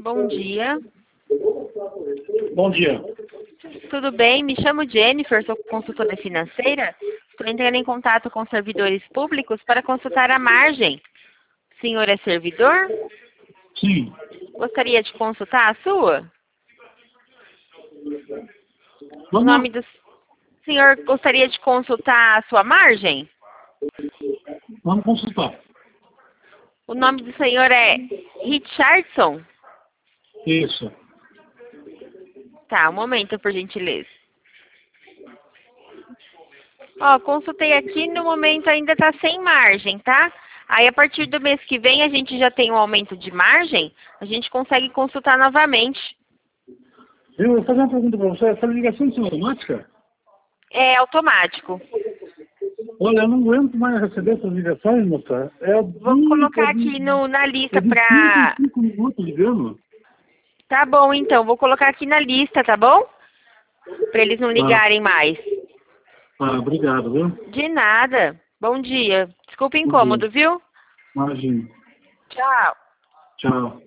Bom dia. Bom dia. Tudo bem? Me chamo Jennifer, sou consultora financeira. Estou entrando em contato com servidores públicos para consultar a margem. O senhor é servidor? Sim. Gostaria de consultar a sua? O Vamos nome lá. do senhor gostaria de consultar a sua margem? Vamos consultar. O nome do senhor é Richardson? Isso. Tá, um momento, por gentileza. Ó, consultei aqui, no momento ainda está sem margem, tá? Aí, a partir do mês que vem, a gente já tem um aumento de margem, a gente consegue consultar novamente. Eu vou fazer uma pergunta para você. Essa ligação é automática? É automático. Olha, eu não aguento mais receber essas ligações, moça. Vou colocar aqui na lista de 5 pra... em 5 minutos ligando. Tá bom, então. Vou colocar aqui na lista, tá bom? Pra eles não ligarem mais. Obrigado, viu? De nada. Bom dia. Desculpa o Bom dia. incômodo, viu? Imagina. Tchau. Tchau.